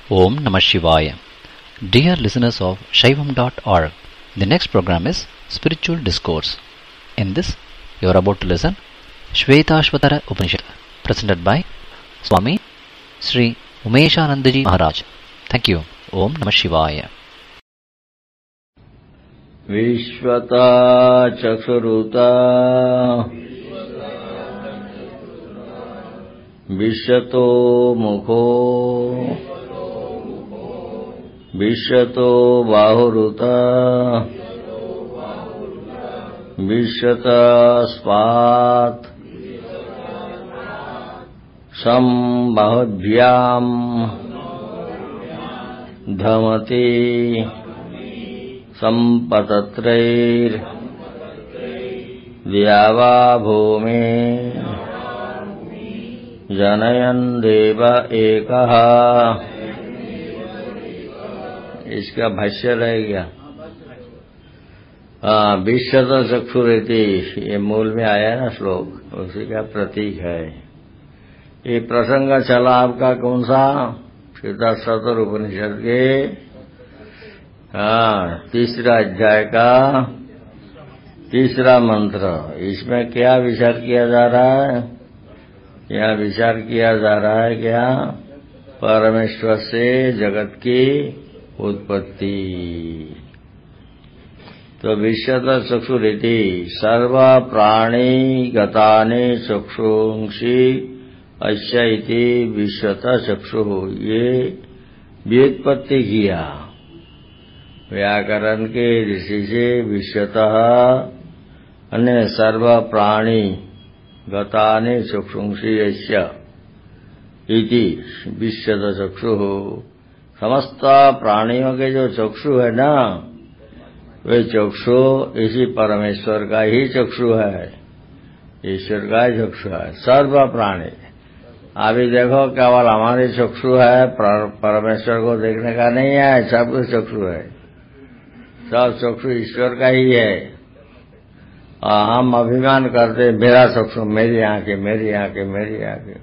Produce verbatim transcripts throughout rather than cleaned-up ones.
Om Namah Shivaya. Dear listeners of Shaivam dot org, the next program is Spiritual Discourse. In this, you are about to listen Shvetashvatara Upanishad, presented by Swami Sri Umeshanandaji Maharaj. Thank you. Om Namah Shivaya. विश्वता चक्षुरुता विश्वतो मुखो विश्वतो बाहुरुता विश्वता स्पात् संबाहुभ्याम् धमति संपतत्रैर् द्यावा भूमि जनयन् देव एकः। इसका भाष्य रह गया। विश्वत चक्षुरिति, ये मूल में आया ना श्लोक, उसी का प्रतीक है। ये प्रसंग चला आपका कौन सा? श्वेताश्वतर उपनिषद के हाँ तीसरा अध्याय का तीसरा मंत्र। इसमें क्या विचार किया जा रहा है? यहाँ विचार किया जा रहा है क्या? परमेश्वर से जगत की उत्पत्ति। तो विश्वत चक्षुरिति सर्व प्राणी गतानि चक्षुंषि अस्य इति विश्वत चक्षु, ये व्युत्पत्ति किया व्याकरण के ऋषि से। विश्वतः अन्य सर्व प्राणी गतानि चक्षुंषि अस्य इति विश्वत चक्षु, समस्त प्राणियों के जो चक्षु है ना, वे चक्षु इसी परमेश्वर का ही चक्षु है, ईश्वर का ही चक्षु है। सर्व प्राणी, अभी देखो केवल हमारे चक्षु है, परमेश्वर को देखने का नहीं है, सब कुछ चक्षु है, सब चक्षु ईश्वर का ही है। और हम अभिमान करते मेरा चक्षु, मेरी आंखें, मेरी आंखें, मेरी आंखें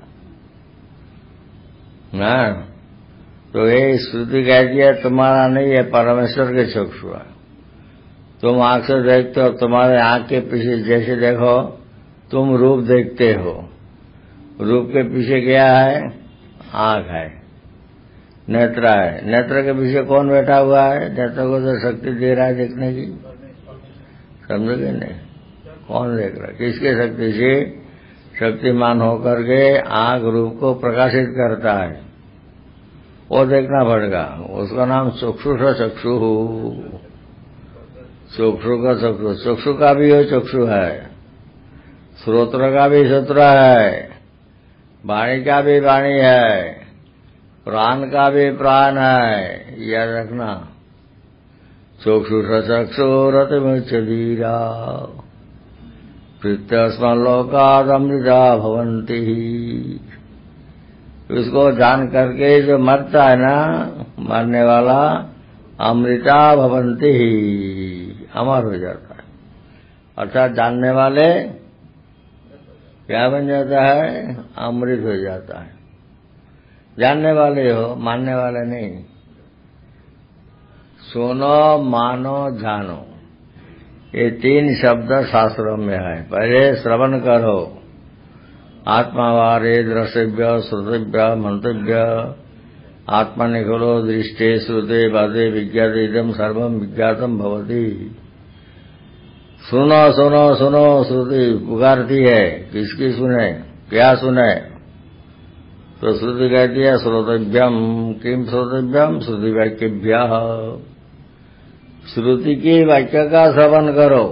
ना। तो ये श्रुति कहती है तुम्हारा नहीं है, परमेश्वर के चक्षु है। तुम आंख से देखते हो, तुम्हारे आंख के पीछे जैसे देखो तुम रूप देखते हो, रूप के पीछे क्या है? आंख है, नेत्र है। नेत्र के पीछे कौन बैठा हुआ है? नेत्र को तो शक्ति दे रहा है देखने की, समझोगे नहीं? कौन देख रहा है? किसके शक्ति से? शक्तिमान होकर के आंख रूप को प्रकाशित करता है, वो देखना पड़ेगा। उसका नाम चक्षुष चक्षु, चक्षु का चक्षु। चक्षु का भी वो चक्षु है, श्रोत्र का भी श्रोत्र है, वाणी का भी वाणी है, प्राण का भी प्राण है, याद रखना। चक्षुष चक्षुरतिमुच्यधीरा प्रत्यस्मन् लोकादमृता भवन्ति। उसको जान करके जो मरता है ना, मरने वाला, अमृता भवन्ति, अमर हो जाता है। अर्थात जानने वाले क्या बन जाता है? अमृत हो जाता है। जानने वाले हो, मानने वाले नहीं। सुनो, मानो, जानो, ये तीन शब्द शास्त्रों में है। पहले श्रवण करो, आत्मावारे द्रष्टव्य श्रुतव्य मंतव्य, आत्मनिखिलो दृष्टे श्रुते बाधे विज्ञाते इदं सर्वं विज्ञातम भवति। सुनो सुनो सुनो, श्रुति पुकारती है, किसकी सुने, क्या सुने? तो श्रुति कहती है श्रोतव्यम, किम श्रोतव्यम? श्रुति वाक्यभ्यः, श्रुति की वाक्य का श्रवण करो।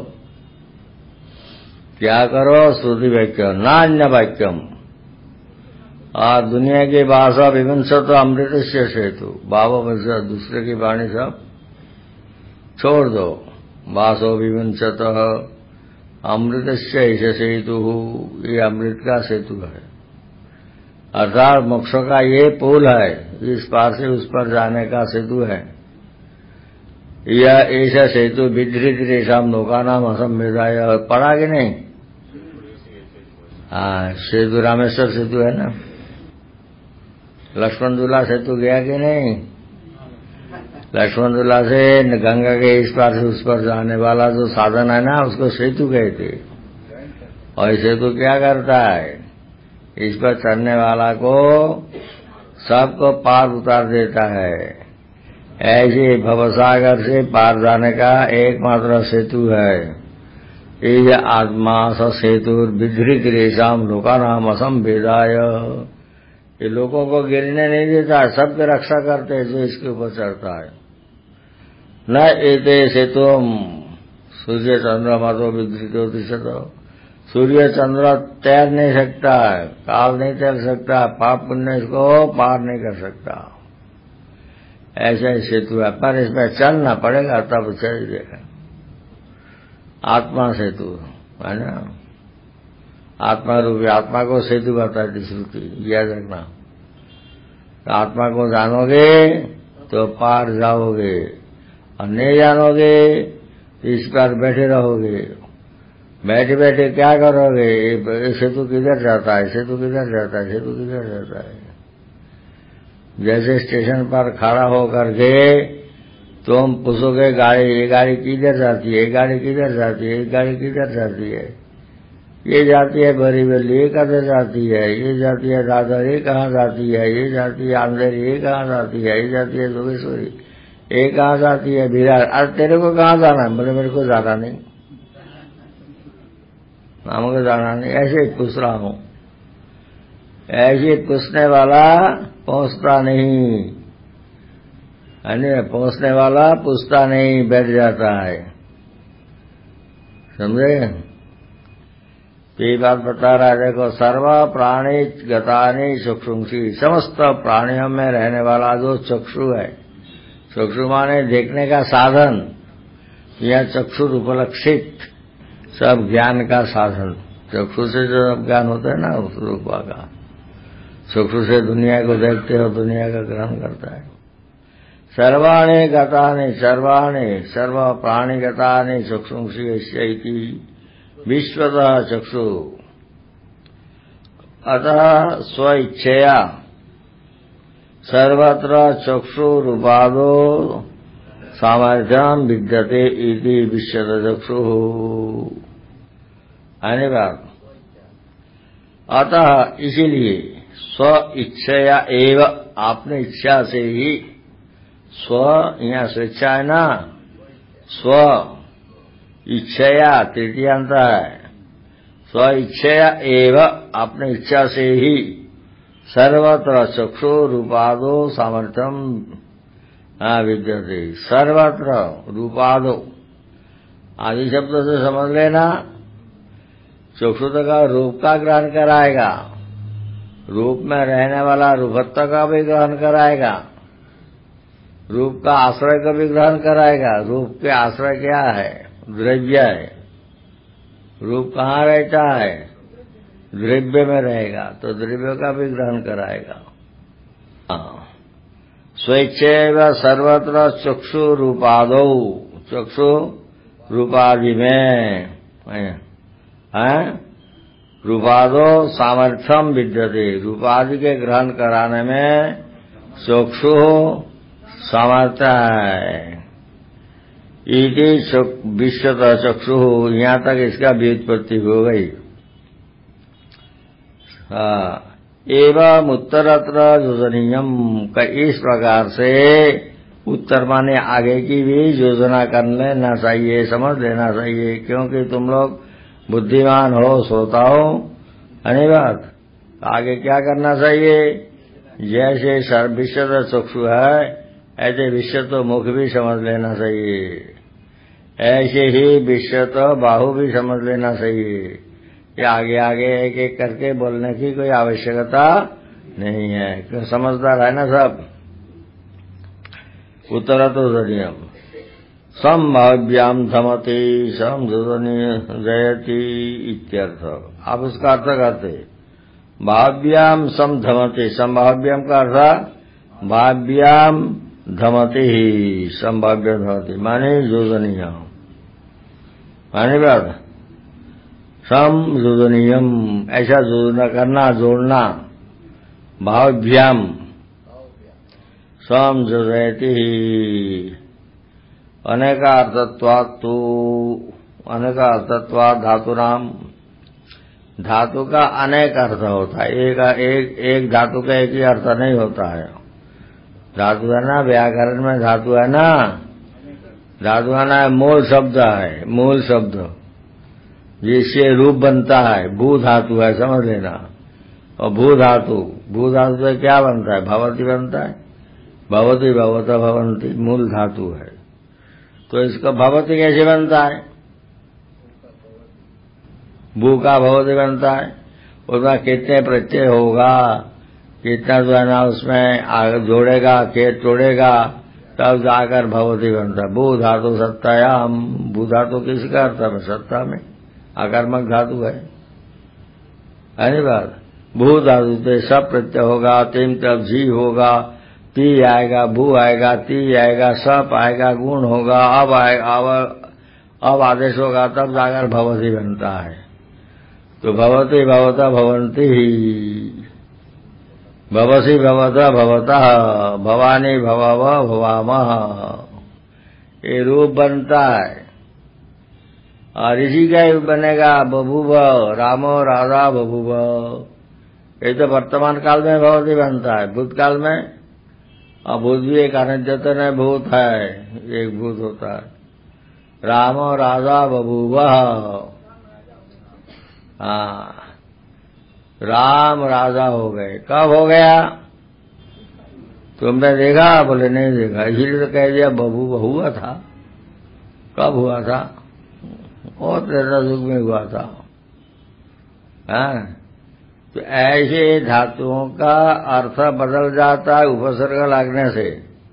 क्या करो? श्रुति वाक्य, नान्य वाक्यम। और दुनिया की भाषा विवंशत अमृतस्य सेतु, बाबा भाषा दूसरे की वाणी सब छोड़ दो। वासो विवंशत अमृतस्य ऐसे सेतु, ये अमृत का सेतु है। अर्थात मोक्ष का ये पुल है, इस पार से उस पर जाने का सेतु है। यह ऐसा सेतु विधृत रेशम नौका नाम असंवेदाय, पढ़ा कि नहीं? हाँ, सेतु रामेश्वर सेतु है ना। लक्ष्मण झूला सेतु गया कि नहीं? लक्ष्मण झूला से गंगा के इस पार से उस पर जाने वाला जो साधन है ना, उसको सेतु कहते। और सेतु क्या करता है? इस पर चढ़ने वाला को सबको पार उतार देता है। ऐसे भवसागर से पार जाने का एकमात्र सेतु है। ये आत्मा स सेतुर विधृत रेशम लोकानाम असंभेदाय। ये लोगों को गिरने नहीं देता, सबकी रक्षा करते हैं जो इसके ऊपर चढ़ता है। न एते सेतुम सूर्य चंद्रमा तो विधृत होती से तो सूर्य चंद्र तैर नहीं सकता, काल नहीं तैर सकता, पाप पुण्य इसको पार नहीं कर सकता। ऐसा ही सेतु है, पर इसमें चलना पड़ेगा तब चल जाएगा। आत्मा सेतु है ना, आत्मा रूपी आत्मा को सेतु बताती श्रुति, याद रखना। तो आत्मा को जानोगे तो पार जाओगे, और नहीं जानोगे तो इस पर बैठे रहोगे। बैठे बैठे क्या करोगे? ये सेतु किधर जाता है, सेतु किधर जाता है, सेतु किधर जाता है। जैसे स्टेशन पर खड़ा होकर के तुम पूछोगे गाड़ी, ये गाड़ी किधर जाती है, ये गाड़ी किधर जाती है, ये गाड़ी किधर जाती है, ये जाती है बरीवली, ये कदर जाती है, ये जाती है दादर, ये कहाँ जाती है, ये जाती है अंधेरी, ये कहाँ जाती है, ये जाती है जोगेश्वरी, ये कहाँ जाती है विराट। अरे तेरे को कहाँ जाना है? बोले मेरे को जाना नहीं, हमको जाना नहीं। ऐसे पूछ रहा हूँ, ऐसे पूछने वाला पहुंचता नहीं, पहुंचने वाला पूछता नहीं, बैठ जाता है। समझे? ये बात बता रहा है, देखो सर्व प्राणी गतानि चक्षुंसी, समस्त प्राणियों में रहने वाला जो चक्षु है, चक्षु माने देखने का साधन, यह चक्षु उपलक्षित सब ज्ञान का साधन। चक्षु से जो ज्ञान होता है ना उस रूपा का, चक्षु से दुनिया को देखते हो, दुनिया का ग्रहण करता है। सर्वाणि गतानि सर्वाणि सर्व प्राणि गतानि चक्षुंसी इति विश्वतः चक्षु। अतः स्व इच्छया सर्वत्र चक्षुरुपादो सामर्थ्यम विद्यते इति विश्वतः चक्षु। आने बात, अतः इसीलिए स्व इच्छया एव, आपने इच्छा से ही, स्व यहाँ स्वेच्छा है ना, स्व इच्छया तृतीयांत है, स्व इच्छया एव, अपने इच्छा से ही सर्वत्र चक्षु रूपादो सामर्थ्यम विद्यते। सर्वत्र रूपादो आदि शब्द से समझ लेना, चक्षु का रूप का ग्रहण कराएगा, रूप में रहने वाला रूपत्व का भी ग्रहण कराएगा, रूप का आश्रय का भी ग्रहण कराएगा। रूप के आश्रय क्या है? द्रव्य है। रूप कहाँ रहता है? द्रव्य में रहेगा, तो द्रव्य का भी ग्रहण कराएगा। स्वेच्छैव सर्वत्र चक्षु रूपादो, चक्षु रूपादि में है, रूपादो सामर्थ्यम विद्यते, रूपादि के ग्रहण कराने में चक्षु सामर्थ्य है। इति विश्वतः चक्षु, यहाँ तक इसका व्युत्पत्ति हो गई। एवं उत्तरत्र योजनीयम, का इस प्रकार से उत्तर माने आगे की भी योजना कर लेना चाहिए, समझ लेना चाहिए, क्योंकि तुम लोग बुद्धिमान हो, श्रोता हो, है बात। आगे क्या करना चाहिए? जैसे विश्वतः चक्षु है ऐसे विश्व तो मुख भी समझ लेना चाहिए, ऐसे ही विश्व तो बाहु भी समझ लेना चाहिए। कि आगे आगे एक एक करके बोलने की कोई आवश्यकता नहीं है, क्यों समझदार है ना सब। उत्तर तो जनियम संभाव्याम धमति समझनी जयति इत्यर्थ। आप उसका अर्थ करते भाव्याम समधमति, संभाव्यम का अर्थ भाव्याम धमति ही, संभाव्य धमति माने योजनीय, माने बात समयोजनीयम, ऐसा योजना करना, जोड़ना। भाव्याम समझति अनेकार्थत्वात्तु अनेकार्थत्वात् धातुनाम धातु का अनेक अर्थ होता है। एक एक एक धातु का एक ही अर्थ नहीं होता है। धातु है ना, व्याकरण में धातु है ना, धातु है ना, मूल शब्द है, मूल शब्द जिससे रूप बनता है, भू धातु है, समझ लेना। और भू धातु भू धातु से क्या बनता है? भवती बनता है। भवती भवता भवंती मूल धातु है। तो इसका भवती कैसे बनता है? भू का भवती बनता है। उसमें कितने प्रत्यय होगा, कितना जो है ना उसमें जोड़ेगा, खेत तोड़ेगा, तब जाकर भवती बनता है। भू धातु सत्तायाम, भू धातु किसका अर्थ है? सत्ता में आकर्मक धातु है, है नहीं बात? भू धातु से सब प्रत्यय होगा, तिम तब जी होगा, ती आएगा, भू आएगा, ती आएगा, सप आएगा, गुण होगा, अब आएगा, अब अब आदेश होगा, तब जाकर भवती बनता है। तो भवती भवता भवंती भवसी भवता भवता भवानी भवाव भवामः, ये रूप बनता है। और इसी का ही बनेगा बभूव रामो राधा बभूव। ये तो वर्तमान काल में भवती बनता है। भूतकाल में और भूत भी एक अनद्यतन भूत है, एक भूत होता है। रामो राधा बभूव, हाँ, राम राजा हो गए। कब हो गया? तुमने देखा? बोले नहीं देखा, इसीलिए तो कह दिया बभूव हुआ था। कब हुआ था? और त्रेता युग में हुआ था। हाँ, तो ऐसे धातुओं का अर्थ बदल जाता है उपसर्ग लगने से,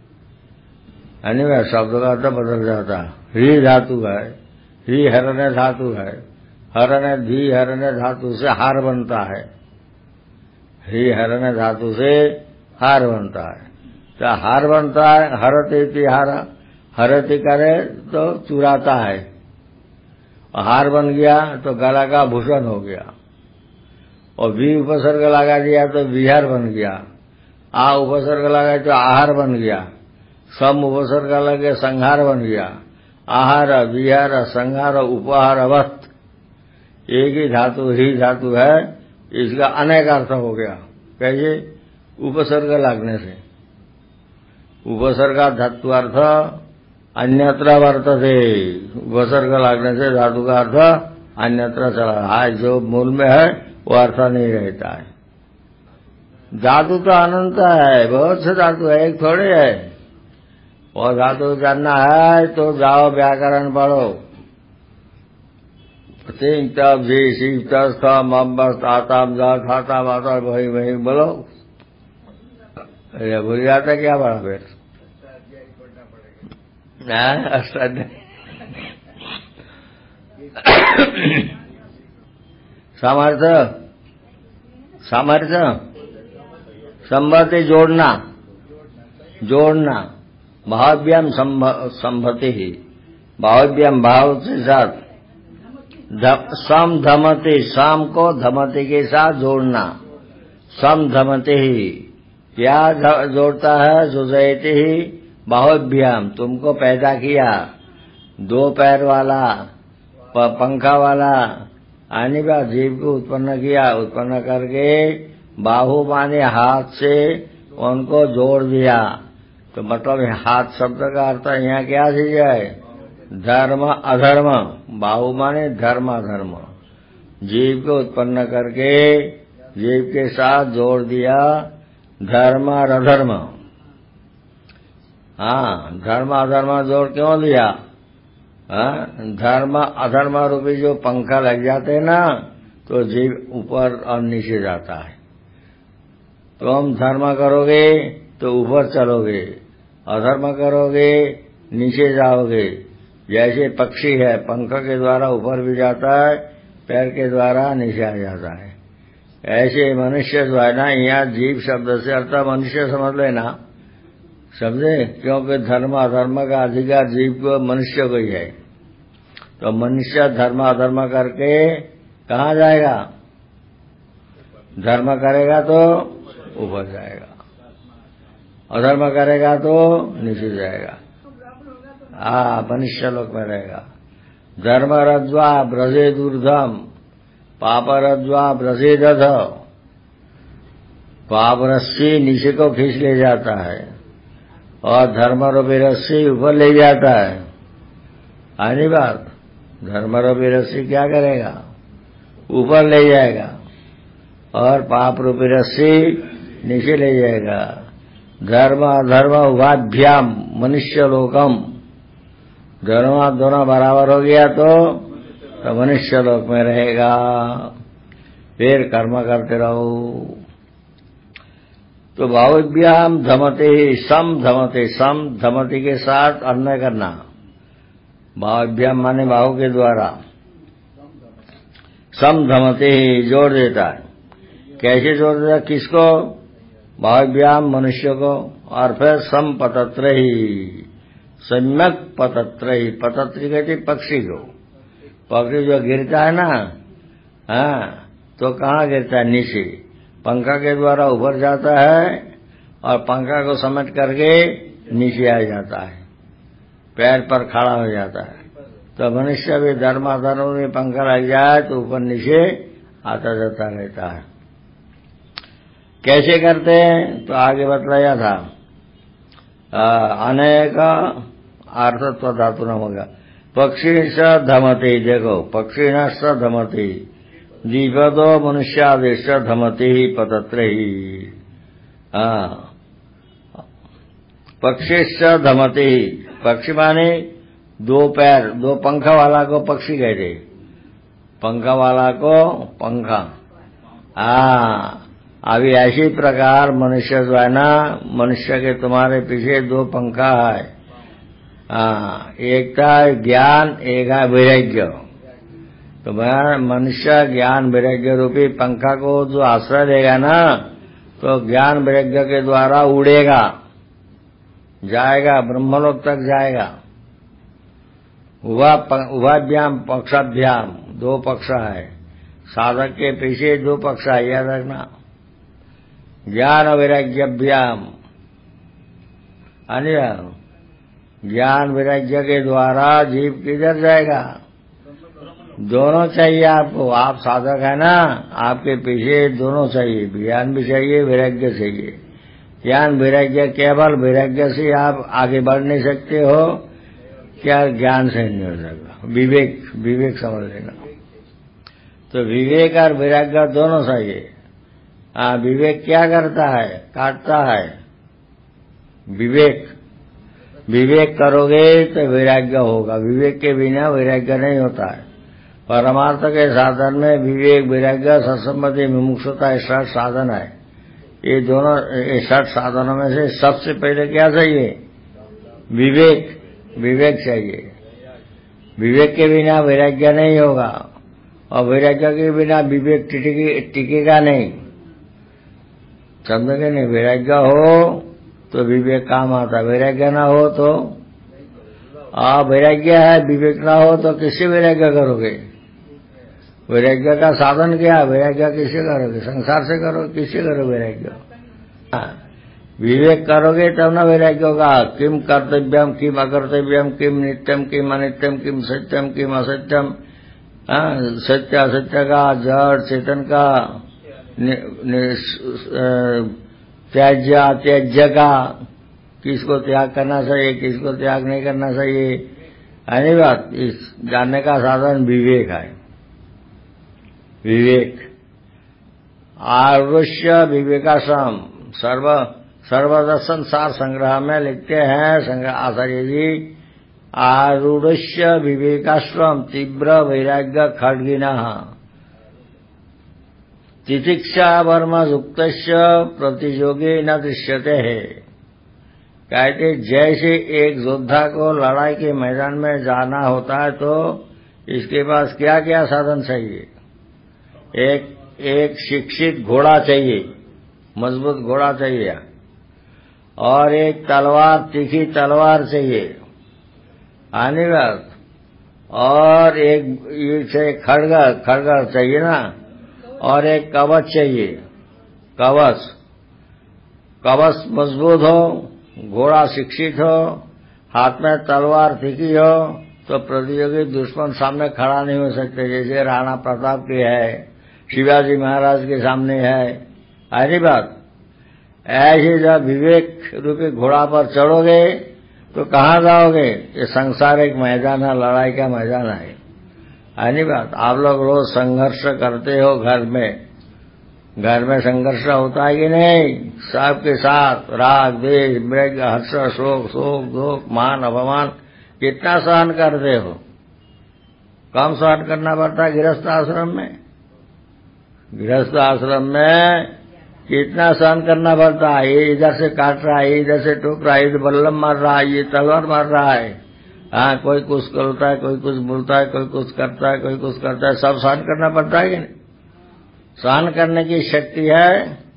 यानी शब्द का अर्थ बदल जाता है। ही धातु है, ही हरण्य धातु है, हरण्य धी हरण्य धातु से हार बनता है। ही हरण्य धातु से हार बनता है। तो हार बनता है, हरते हारा, हरती करे तो चुराता है। हार बन गया तो गला का भूषण हो गया। और वी उपसर्ग लगा दिया तो विहार बन गया। आ उपसर्ग लगा तो आहार बन गया। सम उपसर्ग लगे संहार बन गया। आहार विहार संहार उपहार अवस्थ, एक ही धातु ही धातु है, इसका अनेक अर्थ हो गया। कैसे? उपसर्ग लगने से। उपसर्ग धातु अर्थ अन्यत्र वर्तते, उपसर्ग लगने से धातु का अर्थ अन्यत्र चला है। जो मूल में है वो अर्थ नहीं रहता है। धातु तो अनंत है, बहुत से धातु है, एक थोड़े है। और धातु जानना है तो जाओ व्याकरण पढ़ो। सिंह तब जी शिव तस्थ मम बस आताम जा खाता माता वही वही बोलो। अरे भूल जाता क्या बड़ा फिर? अष्टाध्याय सामर्थ्य सामर्थ्य संभति जोड़ना जोड़ना भाव्यम संभति ही भाव्यम भाव के साथ सम धमति, शाम को धमति के साथ जोड़ना। सम धमति ही क्या जोड़ता है? सुजयति ही बाहुभ्याम, तुमको पैदा किया, दो पैर वाला पंखा वाला आने का जीव को उत्पन्न किया। उत्पन्न करके बाहु माने हाथ से उनको जोड़ दिया। तो मतलब हाथ शब्द का अर्थ यहाँ क्या चीज है? धर्म अधर्म। बाहु माने धर्म अधर्म। जीव को उत्पन्न करके जीव के साथ जोड़ दिया धर्म और अधर्म। हाँ, धर्म अधर्म जोड़ क्यों दिया? हाँ, धर्म अधर्म रूपी जो पंखा लग जाते हैं ना, तो जीव ऊपर और नीचे जाता है। तुम धर्म करोगे तो ऊपर चलोगे, अधर्म करोगे नीचे जाओगे। जैसे पक्षी है, पंख के द्वारा ऊपर भी जाता है, पैर के द्वारा नीचे आ जाता है। ऐसे मनुष्य जो है ना, यहाँ जीव शब्द से अर्थ मनुष्य समझ लेना, समझे? क्योंकि धर्म अधर्म का अधिकार जीव को मनुष्य को ही है। तो मनुष्य धर्म अधर्म करके कहाँ जाएगा? धर्म करेगा तो ऊपर जाएगा। अधर्म करेगा तो नीचे जाएगा, हाँ मनुष्य लोक में रहेगा। धर्म रज्वा ब्रजे दूर्धम, पाप रज्वा ब्रजे दध। पाप रस्सी नीचे को खींच ले जाता है और धर्म रूपी रस्सी ऊपर ले जाता है। आनी बात, धर्म रूपी रस्सी क्या करेगा, ऊपर ले जाएगा और पाप रूपी रस्सी नीचे ले जाएगा। धर्म अधर्म उभाभ्याम मनुष्य लोकम, धर्म दोनों बराबर हो गया तो, तो मनुष्य लोक में रहेगा। फिर कर्म करते रहो। तो भावभ्याम धमते सम धमते, सम धमती के साथ अन्वय करना। भावभ्याम माने भाव के द्वारा, सम धमते ही जोड़ देता है। कैसे जोड़ देता है, किसको, भावभ्याम मनुष्य को, और फिर सम पतत्र ही, सम्यक पतत्र ही। पतत्र कहते पक्षी को, पक्षी जो गिरता है ना, हाँ तो कहाँ गिरता है, नीचे। पंखा के द्वारा ऊपर जाता है और पंखा को समेट करके नीचे आ जाता है, पैर पर खड़ा हो जाता है। तो मनुष्य भी धर्माधर्म में पंखा लग जाए तो ऊपर नीचे आता जाता रहता है। कैसे करते हैं, तो आगे बतलाया था। अनेक अर्थत्व धातु न होगा। पक्षी स धमती, देखो पक्षी न स धमती, दीपदो मनुष्यादेश धमती ही पतत्र ही। पक्षी स धमती, पक्षी माने दो पैर, दो पंखा वाला को पक्षी कहते, पंखा वाला को पंखा। हाँ, अभी ऐसी प्रकार मनुष्य जो है ना, मनुष्य के तुम्हारे पीछे दो पंखा है। हाँ, एक था ज्ञान, एक है वैराग्य। तो मनुष्य ज्ञान वैराग्य रूपी पंखा को जो आश्रय देगा ना, तो ज्ञान वैराग्य के द्वारा उड़ेगा, जाएगा, ब्रह्मलोक तक जाएगा। उभाभ्याम पक्षाभ्याम, दो पक्ष है, साधक के पीछे दो पक्ष है, याद रखना। ज्ञान वैराग्यभ्याम, ज्ञान वैराग्य के द्वारा जीव किधर जाएगा, दोनों चाहिए आपको। आप साधक है ना, आपके पीछे दोनों चाहिए, ज्ञान भी चाहिए, वैराग्य चाहिए। ज्ञान वैराग्य, केवल वैराग्य से आप आगे बढ़ नहीं सकते हो, क्या ज्ञान से नहीं हो सकता। विवेक, विवेक समझ लेना। तो विवेक और वैराग्य दोनों चाहिए। हाँ, विवेक क्या करता है, काटता है। विवेक विवेक करोगे तो वैराग्य होगा, विवेक के बिना वैराग्य नहीं होता है। परमार्थ के साधन में विवेक, वैराग्य, सत्संबंधी मुमुक्षुता षट साधन है। ये दोनों षट साधनों में से सबसे पहले क्या चाहिए, विवेक, विवेक चाहिए। विवेक के बिना वैराग्य नहीं होगा और वैराग्य के बिना विवेक टिकेगा नहीं। समझ के नहीं, वैराग्य हो तो विवेक काम आता, वैराग्य ना हो तो आ वैराग्य है, विवेक ना हो तो किससे वैराग्य करोगे। वैराग्य का साधन क्या है, वैराग्य किससे करोगे, संसार से करो, किससे करो वैराग्य। विवेक करोगे तब ना वैराग्य होगा। किम कर्तव्यम, किम अकर्तव्यम, किम नित्यम, किम अनित्यम, किम सत्यम, किम असत्यम। सत्य असत्य का, जड़ चेतन का, त्याज्य अत्याज्य का, किसको त्याग करना चाहिए, किसको त्याग नहीं करना चाहिए, है बात। इस जानने का साधन विवेक है। विवेक आरुष्य विवेकाश्रम, सर्व सर्वदर्शन सार संग्रह में लिखते हैं संग्रह आचार्य जी, आरूढ़स्य विवेकाश्रम तीव्र वैराग्य खड्गिना तितिक्षा वर्म युक्त प्रतियोगी न दृश्यते है। कहते जैसे एक योद्धा को लड़ाई के मैदान में जाना होता है तो इसके पास क्या क्या साधन चाहिए। एक एक शिक्षित घोड़ा चाहिए, मजबूत घोड़ा चाहिए, और एक तलवार, तीखी तलवार चाहिए, आने बात, और एक ये खड़ग खड़ग चाहिए ना, और एक कवच चाहिए, कवच। कवच मजबूत हो, घोड़ा शिक्षित हो, हाथ में तलवार तीखी हो, तो प्रतियोगी दुश्मन सामने खड़ा नहीं हो सकते। जैसे राणा प्रताप की है, शिवाजी महाराज के सामने है, है नहीं बात। ऐसे जब विवेक रूपी घोड़ा पर चढ़ोगे तो कहाँ जाओगे? ये संसार एक मैदान है, लड़ाई का मैदान है, है नहीं बात। आप लोग रोज संघर्ष करते हो, घर में घर में संघर्ष होता है कि नहीं? सबके साथ राग द्वेष मृग हर्ष शोक शोक दुख मान अपमान कितना सहन करते हो? कम सहन करना पड़ता है गृहस्थ आश्रम में। गृहस्थ आश्रम में कितना सहन करना पड़ता है? ये इधर से काट रहा है, ये इधर से टोक रहा है, ये बल्लम मार रहा है, ये तलवार मार रहा है। हाँ, कोई कुछ करता है, कोई कुछ बोलता है, कोई कुछ करता है, कोई कुछ करता है, सब सहन करना पड़ता है कि नहीं? सहन करने की शक्ति है